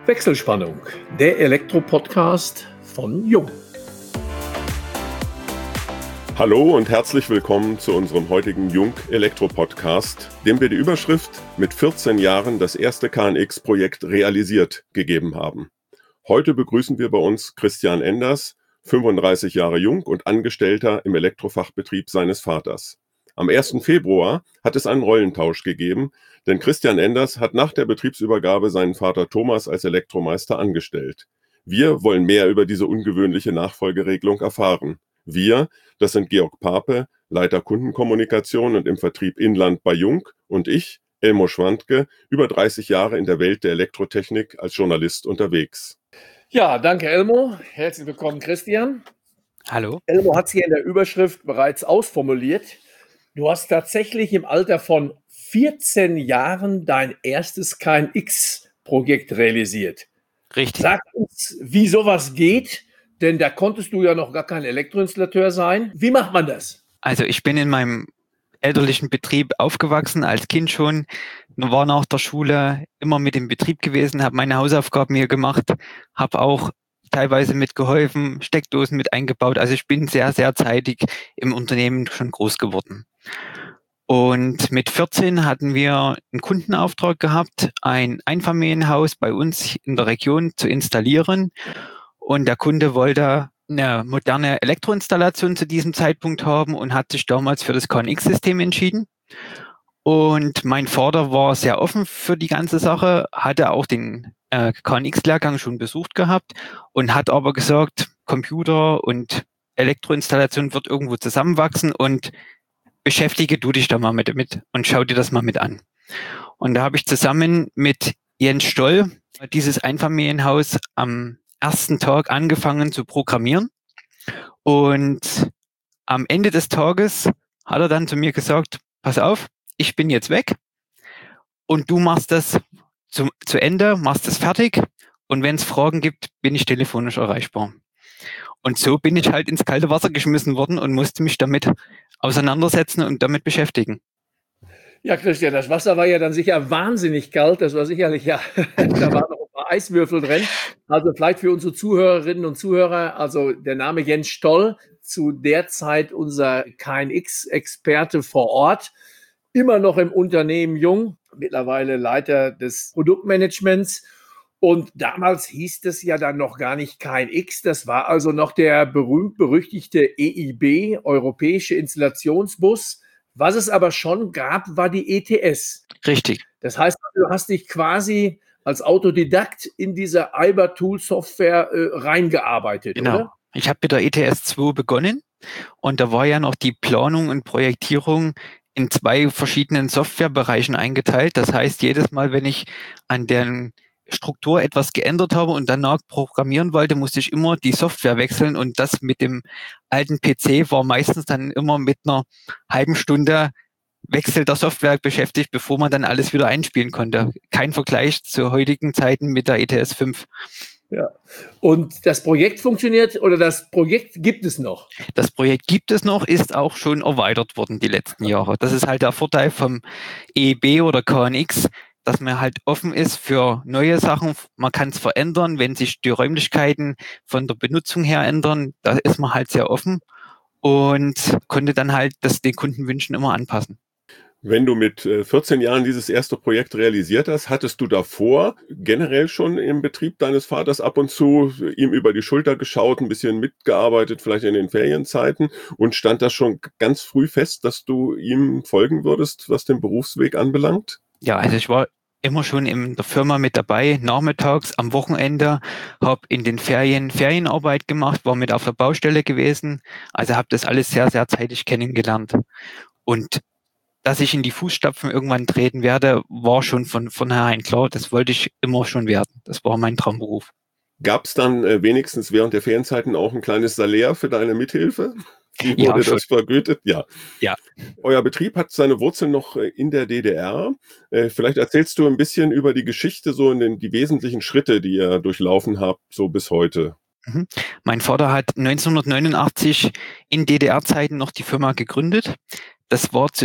Wechselspannung, der Elektro-Podcast von Jung. Hallo und herzlich willkommen zu unserem heutigen Jung Elektro-Podcast, dem wir die Überschrift mit 14 Jahren das erste KNX-Projekt realisiert gegeben haben. Heute begrüßen wir bei uns Christian Enders, 35 Jahre jung und Angestellter im Elektrofachbetrieb seines Vaters. Am 1. Februar hat es einen Rollentausch gegeben, denn Christian Enders hat nach der Betriebsübergabe seinen Vater Thomas als Elektromeister angestellt. Wir wollen mehr über diese ungewöhnliche Nachfolgeregelung erfahren. Wir, das sind Georg Pape, Leiter Kundenkommunikation und im Vertrieb Inland bei Jung, und ich, Elmo Schwandke, über 30 Jahre in der Welt der Elektrotechnik als Journalist unterwegs. Ja, danke Elmo. Herzlich willkommen Christian. Hallo. Elmo hat es hier in der Überschrift bereits ausformuliert. Du hast tatsächlich im Alter von 14 Jahren dein erstes KNX-Projekt realisiert. Richtig. Sag uns, wie sowas geht, denn da konntest du ja noch gar kein Elektroinstallateur sein. Wie macht man das? Also ich bin in meinem elterlichen Betrieb aufgewachsen, als Kind schon, war nach der Schule immer mit im Betrieb gewesen, habe meine Hausaufgaben hier gemacht, habe auch teilweise mitgeholfen, Steckdosen mit eingebaut. Also ich bin sehr, sehr zeitig im Unternehmen schon groß geworden. Und mit 14 hatten wir einen Kundenauftrag gehabt, ein Einfamilienhaus bei uns in der Region zu installieren. Und der Kunde wollte eine moderne Elektroinstallation zu diesem Zeitpunkt haben und hat sich damals für das KNX-System entschieden. Und mein Vater war sehr offen für die ganze Sache, hatte auch den KNX-Lehrgang schon besucht gehabt und hat aber gesagt, Computer und Elektroinstallation wird irgendwo zusammenwachsen und beschäftige du dich da mal mit und schau dir das mal mit an. Und da habe ich zusammen mit Jens Stoll dieses Einfamilienhaus am ersten Tag angefangen zu programmieren. Und am Ende des Tages hat er dann zu mir gesagt, pass auf, ich bin jetzt weg und du machst das zu Ende, machst das fertig und wenn es Fragen gibt, bin ich telefonisch erreichbar. Und so bin ich halt ins kalte Wasser geschmissen worden und musste mich damit auseinandersetzen und damit beschäftigen. Ja, Christian, das Wasser war ja dann sicher wahnsinnig kalt. Das war sicherlich, ja, da waren noch ein paar Eiswürfel drin. Also vielleicht für unsere Zuhörerinnen und Zuhörer, also der Name Jens Stoll, zu der Zeit unser KNX-Experte vor Ort, immer noch im Unternehmen Jung, mittlerweile Leiter des Produktmanagements. Und damals hieß es ja dann noch gar nicht KNX, das war also noch der berühmt-berüchtigte EIB, Europäische Installationsbus. Was es aber schon gab, war die ETS. Richtig. Das heißt, du hast dich quasi als Autodidakt in diese IBA-Tool-Software reingearbeitet, Genau. oder? Ich habe mit der ETS 2 begonnen und da war ja noch die Planung und Projektierung in 2 verschiedenen Softwarebereichen eingeteilt. Das heißt, jedes Mal, wenn ich an der Struktur etwas geändert habe und danach programmieren wollte, musste ich immer die Software wechseln und das mit dem alten PC war meistens dann immer mit einer halben Stunde Wechsel der Software beschäftigt, bevor man dann alles wieder einspielen konnte. Kein Vergleich zu heutigen Zeiten mit der ETS 5. Ja. Und das Projekt funktioniert oder das Projekt gibt es noch? Das Projekt gibt es noch, ist auch schon erweitert worden die letzten Jahre. Das ist halt der Vorteil vom EIB oder KNX, dass man halt offen ist für neue Sachen. Man kann es verändern, wenn sich die Räumlichkeiten von der Benutzung her ändern. Da ist man halt sehr offen und konnte dann halt das den Kundenwünschen immer anpassen. Wenn du mit 14 Jahren dieses erste Projekt realisiert hast, hattest du davor generell schon im Betrieb deines Vaters ab und zu ihm über die Schulter geschaut, ein bisschen mitgearbeitet, vielleicht in den Ferienzeiten, und stand das schon ganz früh fest, dass du ihm folgen würdest, was den Berufsweg anbelangt? Ja, also ich war immer schon in der Firma mit dabei, nachmittags, am Wochenende, habe in den Ferien Ferienarbeit gemacht, war mit auf der Baustelle gewesen, also habe das alles sehr, sehr zeitig kennengelernt. Und dass ich in die Fußstapfen irgendwann treten werde, war schon von vornherein klar, das wollte ich immer schon werden. Das war mein Traumberuf. Gab es dann wenigstens während der Ferienzeiten auch ein kleines Salär für deine Mithilfe? Wie wurde das vergütet? Ja. Ja. Euer Betrieb hat seine Wurzeln noch in der DDR. Vielleicht erzählst du ein bisschen über die Geschichte, so in die wesentlichen Schritte, die ihr durchlaufen habt, so bis heute. Mein Vater hat 1989 in DDR-Zeiten noch die Firma gegründet. Das war zu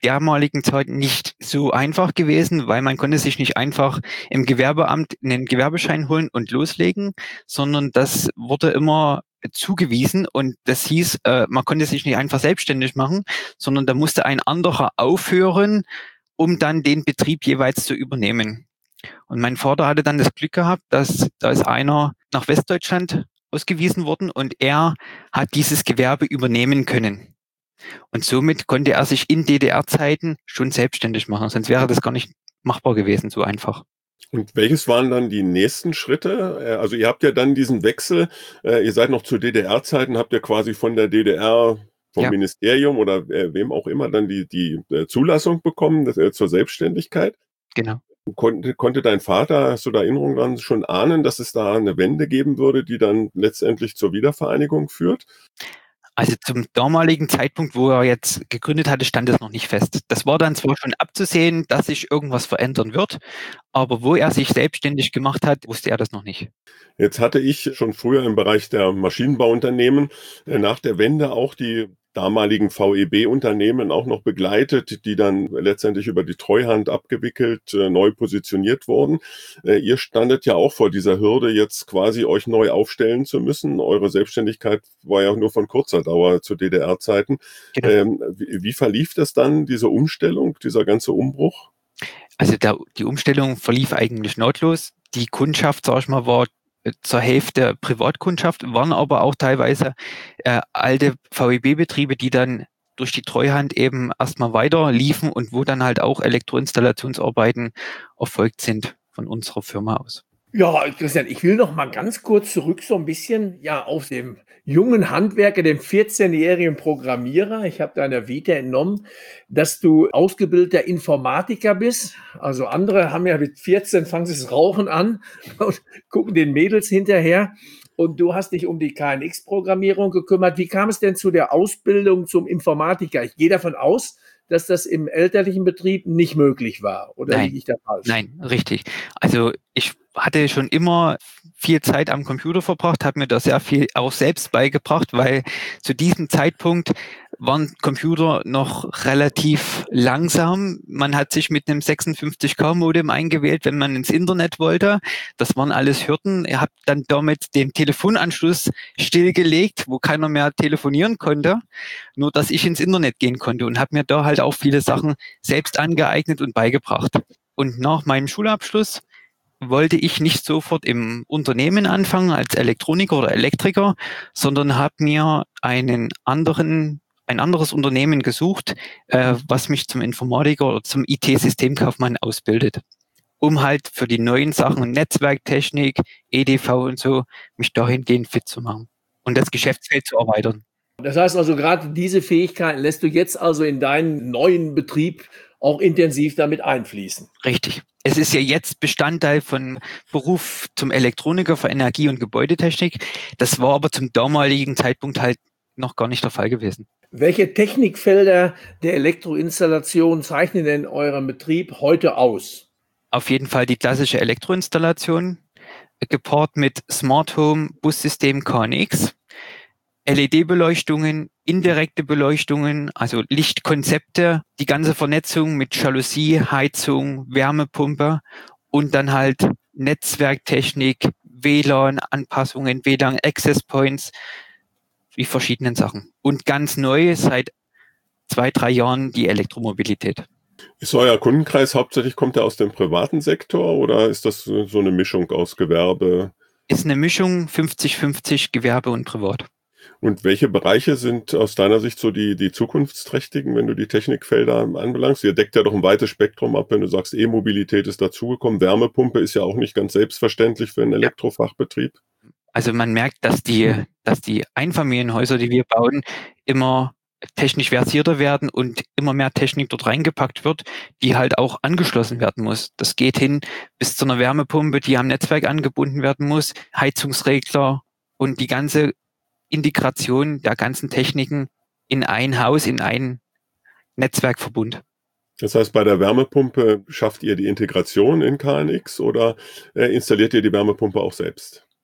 damaligen Zeit nicht so einfach gewesen, weil man konnte sich nicht einfach im Gewerbeamt einen Gewerbeschein holen und loslegen, sondern das wurde immer zugewiesen und das hieß, man konnte sich nicht einfach selbstständig machen, sondern da musste ein anderer aufhören, um dann den Betrieb jeweils zu übernehmen. Und mein Vater hatte dann das Glück gehabt, dass da ist einer nach Westdeutschland ausgewiesen worden und er hat dieses Gewerbe übernehmen können. Und somit konnte er sich in DDR-Zeiten schon selbstständig machen, sonst wäre das gar nicht machbar gewesen, so einfach. Und welches waren dann die nächsten Schritte? Also ihr habt ja dann diesen Wechsel, ihr seid noch zu DDR-Zeiten, habt ihr quasi von der DDR, vom Ministerium oder wem auch immer dann die Zulassung bekommen zur Selbstständigkeit. Genau. Konnte dein Vater, hast du da Erinnerungen dran, schon ahnen, dass es da eine Wende geben würde, die dann letztendlich zur Wiedervereinigung führt? Also zum damaligen Zeitpunkt, wo er jetzt gegründet hatte, stand es noch nicht fest. Das war dann zwar schon abzusehen, dass sich irgendwas verändern wird, aber wo er sich selbstständig gemacht hat, wusste er das noch nicht. Jetzt hatte ich schon früher im Bereich der Maschinenbauunternehmen nach der Wende auch die damaligen VEB-Unternehmen auch noch begleitet, die dann letztendlich über die Treuhand abgewickelt, neu positioniert wurden. Ihr standet ja auch vor dieser Hürde, jetzt quasi euch neu aufstellen zu müssen. Eure Selbstständigkeit war ja nur von kurzer Dauer zu DDR-Zeiten. Genau. Wie verlief das dann, diese Umstellung, dieser ganze Umbruch? Also die Umstellung verlief eigentlich nahtlos. Die Kundschaft, sag ich mal, war zur Hälfte Privatkundschaft, waren aber auch teilweise alte VEB-Betriebe, die dann durch die Treuhand eben erstmal weiter liefen und wo dann halt auch Elektroinstallationsarbeiten erfolgt sind von unserer Firma aus. Ja, Christian, ich will noch mal ganz kurz zurück so ein bisschen auf dem jungen Handwerker, dem 14-jährigen Programmierer. Ich habe deiner Vita entnommen, dass du ausgebildeter Informatiker bist. Also andere haben ja mit 14 fangen sie das Rauchen an und gucken den Mädels hinterher. Und du hast dich um die KNX-Programmierung gekümmert. Wie kam es denn zu der Ausbildung zum Informatiker? Ich gehe davon aus, dass das im elterlichen Betrieb nicht möglich war. Oder liege ich da falsch? Nein, richtig. Also ich hatte schon immer viel Zeit am Computer verbracht, habe mir da sehr viel auch selbst beigebracht, weil zu diesem Zeitpunkt waren Computer noch relativ langsam. Man hat sich mit einem 56K-Modem eingewählt, wenn man ins Internet wollte. Das waren alles Hürden. Ihr habt dann damit den Telefonanschluss stillgelegt, wo keiner mehr telefonieren konnte, nur dass ich ins Internet gehen konnte und habe mir da halt auch viele Sachen selbst angeeignet und beigebracht. Und nach meinem Schulabschluss wollte ich nicht sofort im Unternehmen anfangen als Elektroniker oder Elektriker, sondern habe mir ein anderes Unternehmen gesucht, was mich zum Informatiker oder zum IT-Systemkaufmann ausbildet, um halt für die neuen Sachen Netzwerktechnik, EDV und so, mich dahingehend fit zu machen und das Geschäftsfeld zu erweitern. Das heißt also, gerade diese Fähigkeiten lässt du jetzt also in deinen neuen Betrieb auch intensiv damit einfließen. Richtig. Es ist ja jetzt Bestandteil von Beruf zum Elektroniker für Energie- und Gebäudetechnik. Das war aber zum damaligen Zeitpunkt halt noch gar nicht der Fall gewesen. Welche Technikfelder der Elektroinstallation zeichnen denn euren Betrieb heute aus? Auf jeden Fall die klassische Elektroinstallation, gepaart mit Smart Home Bussystem KNX, LED-Beleuchtungen, indirekte Beleuchtungen, also Lichtkonzepte, die ganze Vernetzung mit Jalousie, Heizung, Wärmepumpe und dann halt Netzwerktechnik, WLAN-Anpassungen, WLAN-Access Points, wie verschiedenen Sachen. Und ganz neu seit 2-3 Jahren die Elektromobilität. Ist euer Kundenkreis hauptsächlich, kommt er aus dem privaten Sektor oder ist das so eine Mischung aus Gewerbe? Ist eine Mischung 50-50 Gewerbe und Privat. Und welche Bereiche sind aus deiner Sicht so die zukunftsträchtigen, wenn du die Technikfelder anbelangst? Ihr deckt ja doch ein weites Spektrum ab, wenn du sagst, E-Mobilität ist dazugekommen. Wärmepumpe ist ja auch nicht ganz selbstverständlich für einen Elektrofachbetrieb. Also man merkt, dass die Einfamilienhäuser, die wir bauen, immer technisch versierter werden und immer mehr Technik dort reingepackt wird, die halt auch angeschlossen werden muss. Das geht hin bis zu einer Wärmepumpe, die am Netzwerk angebunden werden muss, Heizungsregler und die ganze Integration der ganzen Techniken in ein Haus, in einen Netzwerkverbund. Das heißt, bei der Wärmepumpe schafft ihr die Integration in KNX oder installiert ihr die Wärmepumpe auch selbst?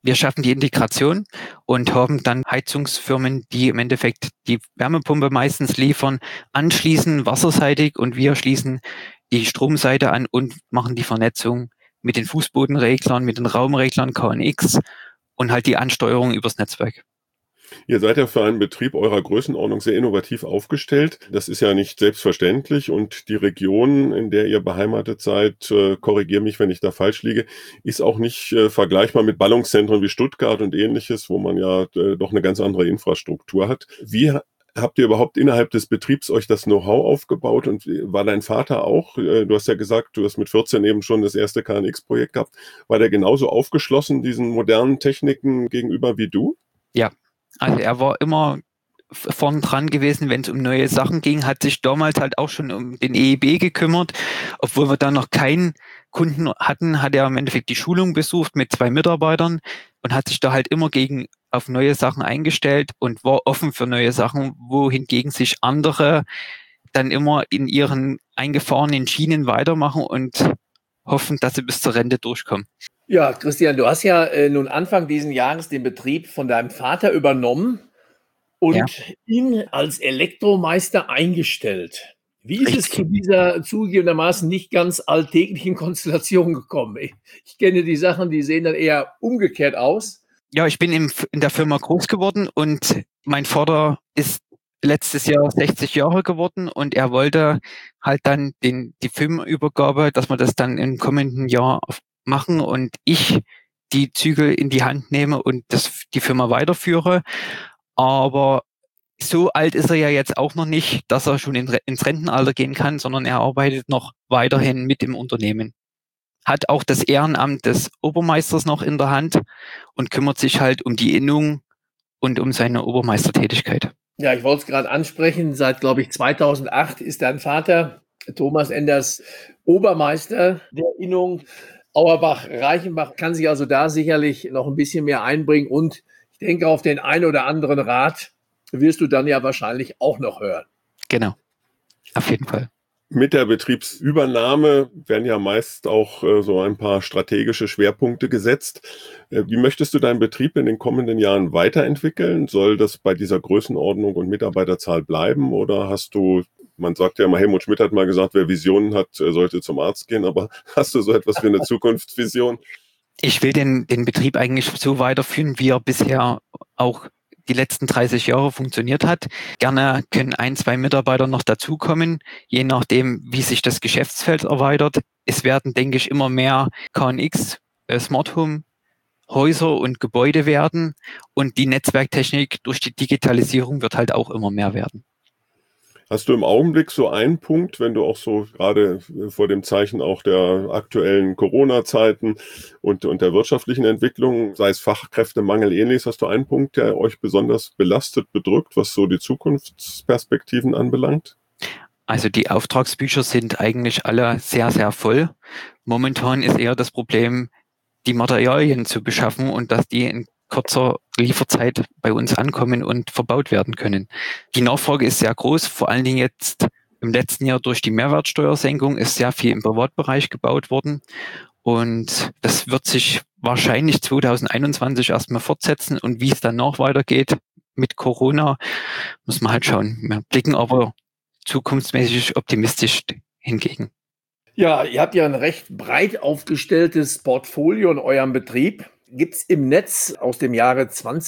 wir schaffen die Integration und haben dann Heizungsfirmen, die im Endeffekt die Wärmepumpe meistens liefern, anschließen wasserseitig und wir schließen die Stromseite an und machen die Vernetzung mit den Fußbodenreglern, mit den Raumreglern KNX und halt die Ansteuerung übers Netzwerk. Ihr seid ja für einen Betrieb eurer Größenordnung sehr innovativ aufgestellt. Das ist ja nicht selbstverständlich und die Region, in der ihr beheimatet seid, korrigiere mich, wenn ich da falsch liege, ist auch nicht vergleichbar mit Ballungszentren wie Stuttgart und ähnliches, wo man ja doch eine ganz andere Infrastruktur hat. Wie habt ihr überhaupt innerhalb des Betriebs euch das Know-how aufgebaut und war dein Vater auch, du hast ja gesagt, du hast mit 14 eben schon das erste KNX-Projekt gehabt, war der genauso aufgeschlossen diesen modernen Techniken gegenüber wie du? Ja. Also er war immer vorn dran gewesen, wenn es um neue Sachen ging, hat sich damals halt auch schon um den EEB gekümmert. Obwohl wir da noch keinen Kunden hatten, hat er im Endeffekt die Schulung besucht mit 2 Mitarbeitern und hat sich da halt immer auf neue Sachen eingestellt und war offen für neue Sachen, wohingegen sich andere dann immer in ihren eingefahrenen Schienen weitermachen und hoffen, dass sie bis zur Rente durchkommen. Ja, Christian, du hast ja nun Anfang diesen Jahres den Betrieb von deinem Vater übernommen und ihn als Elektromeister eingestellt. Wie ist es zu dieser zugegebenermaßen nicht ganz alltäglichen Konstellation gekommen? Ich kenne die Sachen, die sehen dann eher umgekehrt aus. Ja, ich bin in der Firma groß geworden und mein Vater ist letztes Jahr 60 Jahre geworden und er wollte halt dann die Firmenübergabe, dass wir das dann im kommenden Jahr machen und ich die Zügel in die Hand nehme und die Firma weiterführe. Aber so alt ist er ja jetzt auch noch nicht, dass er schon ins Rentenalter gehen kann, sondern er arbeitet noch weiterhin mit im Unternehmen. Hat auch das Ehrenamt des Obermeisters noch in der Hand und kümmert sich halt um die Innung und um seine Obermeistertätigkeit. Ja, ich wollte es gerade ansprechen. Seit, glaube ich, 2008 ist dein Vater, Thomas Enders, Obermeister der Innung. Auerbach-Reichenbach kann sich also da sicherlich noch ein bisschen mehr einbringen und ich denke, auf den einen oder anderen Rat wirst du dann ja wahrscheinlich auch noch hören. Genau, auf jeden Fall. Mit der Betriebsübernahme werden ja meist auch so ein paar strategische Schwerpunkte gesetzt. Wie möchtest du deinen Betrieb in den kommenden Jahren weiterentwickeln? Soll das bei dieser Größenordnung und Mitarbeiterzahl bleiben oder hast du, man sagt ja immer, Helmut Schmidt hat mal gesagt, wer Visionen hat, sollte zum Arzt gehen, aber hast du so etwas wie eine Zukunftsvision? Ich will den Betrieb eigentlich so weiterführen, wie er bisher auch die letzten 30 Jahre funktioniert hat. Gerne können 1, 2 Mitarbeiter noch dazukommen, je nachdem, wie sich das Geschäftsfeld erweitert. Es werden, denke ich, immer mehr KNX, Smart Home, Häuser und Gebäude werden und die Netzwerktechnik durch die Digitalisierung wird halt auch immer mehr werden. Hast du im Augenblick so einen Punkt, wenn du auch so gerade vor dem Zeichen auch der aktuellen Corona-Zeiten und der wirtschaftlichen Entwicklung, sei es Fachkräftemangel ähnliches, hast du einen Punkt, der euch besonders belastet, bedrückt, was so die Zukunftsperspektiven anbelangt? Also die Auftragsbücher sind eigentlich alle sehr, sehr voll. Momentan ist eher das Problem, die Materialien zu beschaffen und dass die in kurzer Lieferzeit bei uns ankommen und verbaut werden können. Die Nachfrage ist sehr groß, vor allen Dingen jetzt im letzten Jahr durch die Mehrwertsteuersenkung ist sehr viel im Privatbereich gebaut worden und das wird sich wahrscheinlich 2021 erstmal fortsetzen und wie es dann noch weitergeht mit Corona, muss man halt schauen. Wir blicken aber zukunftsmäßig optimistisch hingegen. Ja, ihr habt ja ein recht breit aufgestelltes Portfolio in eurem Betrieb. Gibt es im Netz aus dem Jahre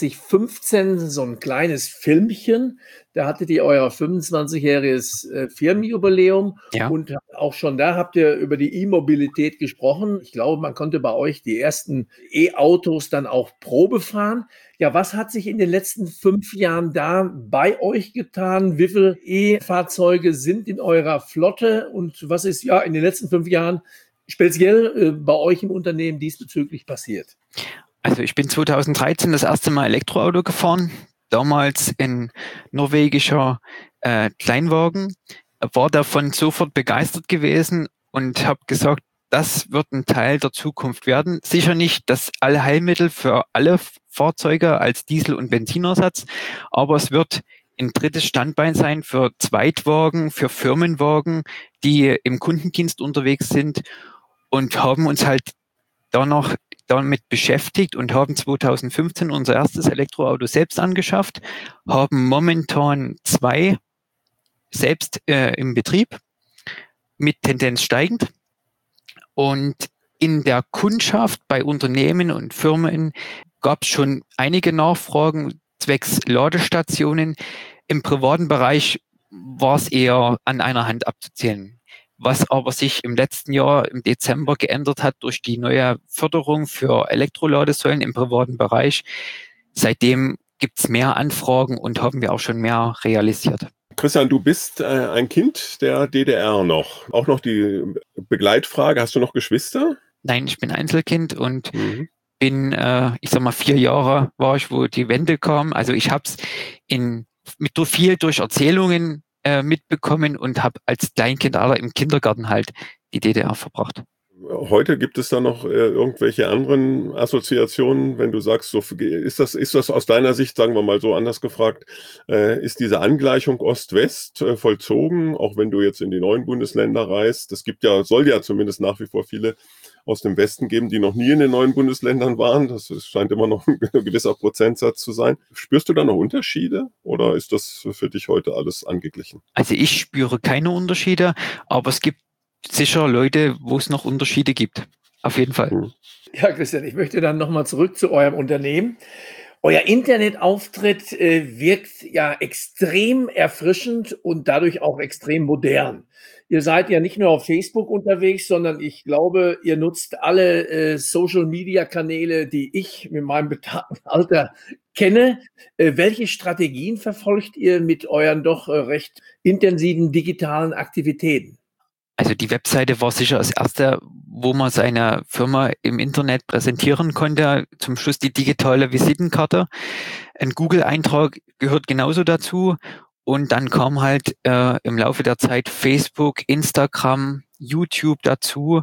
2015 so ein kleines Filmchen. Da hattet ihr euer 25-jähriges Firmenjubiläum. Ja. Und auch schon da habt ihr über die E-Mobilität gesprochen. Ich glaube, man konnte bei euch die ersten E-Autos dann auch Probe fahren. Ja, was hat sich in den letzten 5 Jahren da bei euch getan? Wie viele E-Fahrzeuge sind in eurer Flotte? Und was ist ja in den letzten 5 Jahren speziell bei euch im Unternehmen diesbezüglich passiert? Also ich bin 2013 das erste Mal Elektroauto gefahren, damals in norwegischer Kleinwagen, war davon sofort begeistert gewesen und habe gesagt, das wird ein Teil der Zukunft werden. Sicher nicht das Allheilmittel für alle Fahrzeuge als Diesel- und Benzinersatz, aber es wird ein drittes Standbein sein für Zweitwagen, für Firmenwagen, die im Kundendienst unterwegs sind und haben uns halt da noch damit beschäftigt und haben 2015 unser erstes Elektroauto selbst angeschafft, haben momentan 2 selbst im Betrieb mit Tendenz steigend. Und in der Kundschaft bei Unternehmen und Firmen gab es schon einige Nachfragen zwecks Ladestationen. Im privaten Bereich war es eher an einer Hand abzuzählen. Was aber sich im letzten Jahr im Dezember geändert hat durch die neue Förderung für Elektroladesäulen im privaten Bereich. Seitdem gibt es mehr Anfragen und haben wir auch schon mehr realisiert. Christian, du bist ein Kind der DDR noch. Auch noch die Begleitfrage, hast du noch Geschwister? Nein, ich bin Einzelkind und bin, 4 Jahre war ich, wo die Wende kam. Also ich habe es viel durch Erzählungen mitbekommen und habe als Kleinkind im Kindergarten halt die DDR verbracht. Heute gibt es da noch irgendwelche anderen Assoziationen, wenn du sagst, so ist das aus deiner Sicht, sagen wir mal so anders gefragt, ist diese Angleichung Ost-West vollzogen, auch wenn du jetzt in die neuen Bundesländer reist? Soll ja zumindest nach wie vor viele aus dem Westen geben, die noch nie in den neuen Bundesländern waren. Das scheint immer noch ein gewisser Prozentsatz zu sein. Spürst du da noch Unterschiede oder ist das für dich heute alles angeglichen? Also ich spüre keine Unterschiede, aber es gibt sicher Leute, wo es noch Unterschiede gibt. Auf jeden Fall. Ja, Christian, ich möchte dann nochmal zurück zu eurem Unternehmen. Euer Internetauftritt wirkt ja extrem erfrischend und dadurch auch extrem modern. Ihr seid ja nicht nur auf Facebook unterwegs, sondern ich glaube, ihr nutzt alle Social-Media-Kanäle, die ich mit meinem betagten Alter kenne. Welche Strategien verfolgt ihr mit euren doch recht intensiven digitalen Aktivitäten? Also die Webseite war sicher das erste, wo man seine Firma im Internet präsentieren konnte. Zum Schluss die digitale Visitenkarte. Ein Google-Eintrag gehört genauso dazu. Und dann kam halt im Laufe der Zeit Facebook, Instagram, YouTube dazu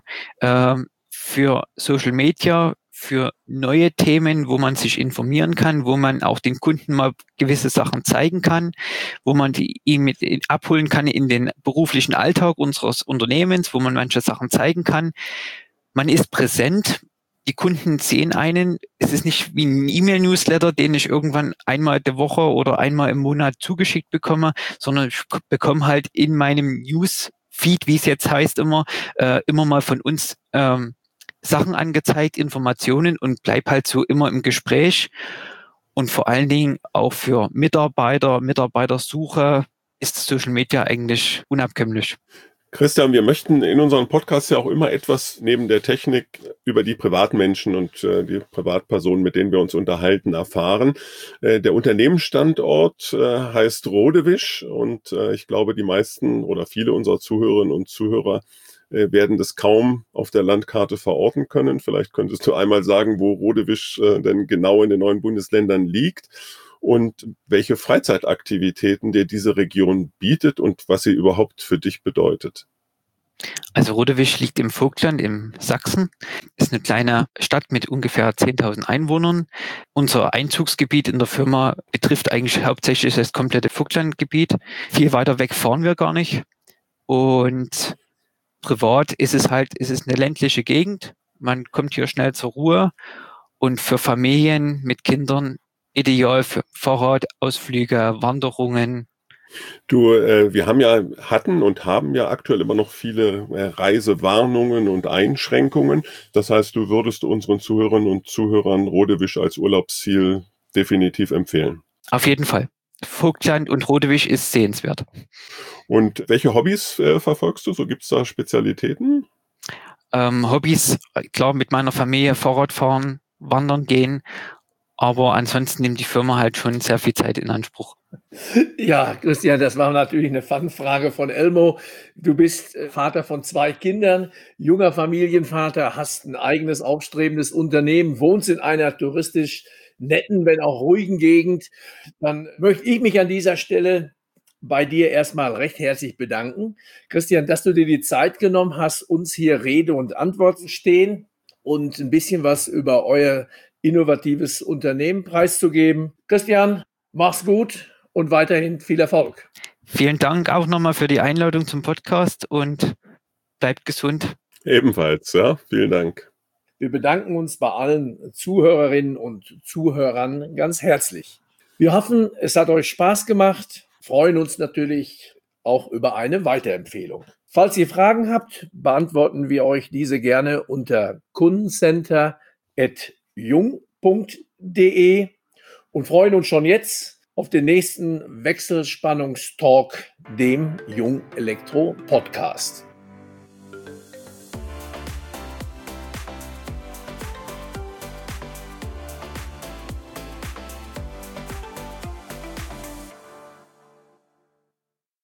für Social Media, für neue Themen, wo man sich informieren kann, wo man auch den Kunden mal gewisse Sachen zeigen kann, wo man ihn mit abholen kann in den beruflichen Alltag unseres Unternehmens, wo man manche Sachen zeigen kann. Man ist präsent. Die Kunden sehen einen. Es ist nicht wie ein E-Mail-Newsletter, den ich irgendwann einmal der Woche oder einmal im Monat zugeschickt bekomme, sondern ich bekomme halt in meinem Newsfeed, wie es jetzt heißt, immer mal von uns Sachen angezeigt, Informationen und bleib halt so immer im Gespräch. Und vor allen Dingen auch für Mitarbeitersuche ist Social Media eigentlich unabkömmlich. Christian, wir möchten in unserem Podcast ja auch immer etwas neben der Technik über die Privatmenschen und die Privatpersonen, mit denen wir uns unterhalten, erfahren. Der Unternehmensstandort heißt Rodewisch und ich glaube, die meisten oder viele unserer Zuhörerinnen und Zuhörer werden das kaum auf der Landkarte verorten können. Vielleicht könntest du einmal sagen, wo Rodewisch denn genau in den neuen Bundesländern liegt und welche Freizeitaktivitäten dir diese Region bietet und was sie überhaupt für dich bedeutet. Also Rodewisch liegt im Vogtland im Sachsen, ist eine kleine Stadt mit ungefähr 10.000 Einwohnern. Unser Einzugsgebiet in der Firma betrifft eigentlich hauptsächlich das komplette Vogtlandgebiet. Viel weiter weg fahren wir gar nicht. Und privat ist es eine ländliche Gegend. Man kommt hier schnell zur Ruhe und für Familien mit Kindern ideal für Fahrradausflüge, Wanderungen. Wir hatten und haben ja aktuell immer noch viele Reisewarnungen und Einschränkungen. Das heißt, du würdest unseren Zuhörerinnen und Zuhörern Rodewisch als Urlaubsziel definitiv empfehlen. Auf jeden Fall. Vogtland und Rodewisch ist sehenswert. Und welche Hobbys verfolgst du? So gibt es da Spezialitäten? Hobbys, klar, mit meiner Familie Fahrrad fahren, wandern gehen. Aber ansonsten nimmt die Firma halt schon sehr viel Zeit in Anspruch. Ja, Christian, das war natürlich eine Fangfrage von Elmo. Du bist Vater von 2 Kindern, junger Familienvater, hast ein eigenes aufstrebendes Unternehmen, wohnst in einer touristisch netten, wenn auch ruhigen Gegend. Dann möchte ich mich an dieser Stelle bei dir erstmal recht herzlich bedanken. Christian, dass du dir die Zeit genommen hast, uns hier Rede und Antwort zu stehen und ein bisschen was über euer innovatives Unternehmen preiszugeben. Christian, mach's gut und weiterhin viel Erfolg. Vielen Dank auch nochmal für die Einladung zum Podcast und bleibt gesund. Ebenfalls, ja. Vielen Dank. Wir bedanken uns bei allen Zuhörerinnen und Zuhörern ganz herzlich. Wir hoffen, es hat euch Spaß gemacht, freuen uns natürlich auch über eine Weiterempfehlung. Falls ihr Fragen habt, beantworten wir euch diese gerne unter kundencenter@jung.de und freuen uns schon jetzt auf den nächsten Wechselspannungstalk, dem Jung Elektro Podcast.